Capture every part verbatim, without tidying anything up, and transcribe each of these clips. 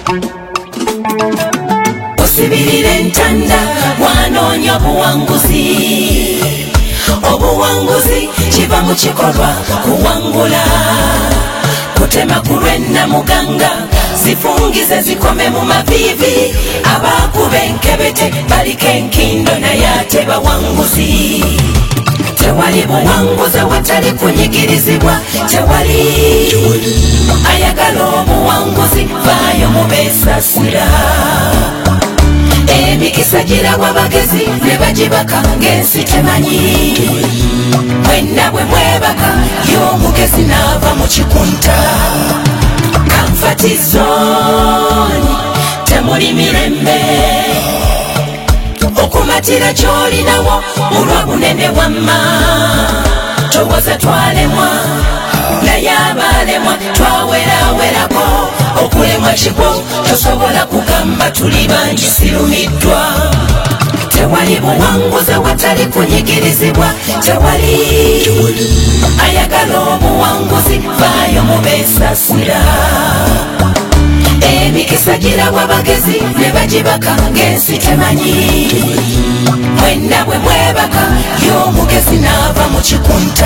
osibirira entanda wanoonya obuwanguzi. Obuwanguzi kiva mu kikolwa kuwangula, kutema kulwenna muganga, zifungize zikome mu mavivi. Abakuba enkebete baliko enkindo naye ate bawanguzi. Tewali buwanguzi watali kunyigirizibwa, tewali ayagala obuwanguzi vaayo mubeesasira. Emikisa girabwa abagezi ne bagibaka ng'ensi temanyi. Mwenna bwe mwebaka y'omugezi n'ava mu kikunta. Kamfatizoni temuli mirembe, okumatira gy'olinawo olwa bunene wamma. Towoza twalemwa naye abalemwa twawerawerako. Okulemwa kigwo tosobola kugamba tuli bangi sirumiddwa. Tewali buwanguzi watali kunyigirizibwa, tewali ayagala obuwanguzi vaayo mubeesasira. Emikisa girabwa abagezi ne bagibaka ng'ensi temanyi. Mwenna bwe mwebaka y'omugezi n'ava mu kikunta.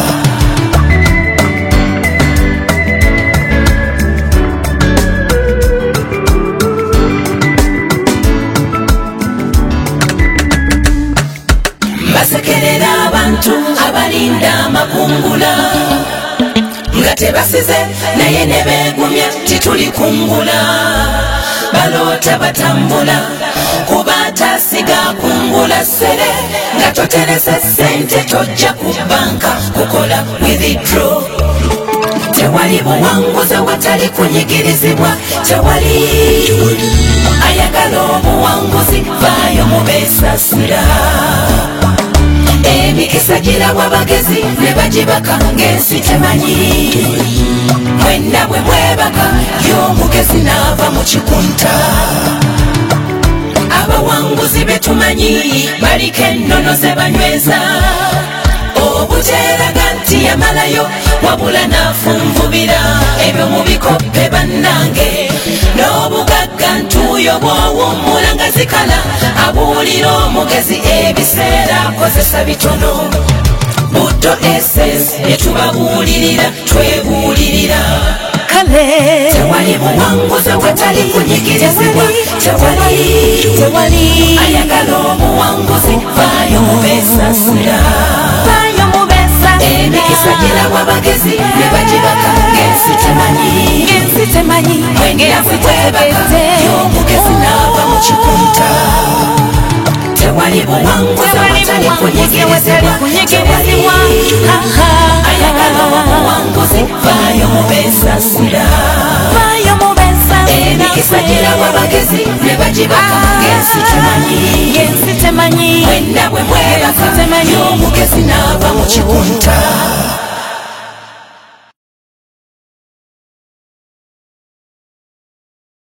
Basekerera abantu abalinda amakungula nga tebasize naye ne beegumya tituli kungula. Baloota batambula kuba atasiga kungula ssere, nga toterese ssente tojja ku banka kukola withdraw. Tewali buwanguzi watali kunyigirizibwa, tewali ayagala obuwanguzi vaayo mubeesasira. Emikisa girabwa abagezi ne bagibaka ng'ensi temanyi. Mwenna bwe mwebaka y'omugezi n'ava mu kikunta. Abawanguzi betumanyi baliko ennono ze banyweza. Obuteeraga nti yamalayo wabula n'afunvubira ebyo mu bikoppe bannange. N'obugagga ntuuyo bw'owummula nga zikala, abuulira omugezi ebiseera akozesa bitono. Butto essence etubabuulirira twebuulirira. Tewali buwanguzi watali kunyigirizibwa, tewali ayagala obuwanguzi vaayo mubeesasira. Emikisa girabwa abagezi ne bagibaka ng'ensi temanyi. Mwenna bwe mwebaka y'omugezi n'ava mu kikunta. Tewali buwanguzi watali kunyigirizibwa, tewali ayagala obuwanguzi vaayo mubeesasira. Emikisa girabwa abagezi ne bagibaka ng'ensi temanyi. Mwenna bwe mwebaka y'omugezi n'ava mu kikunta.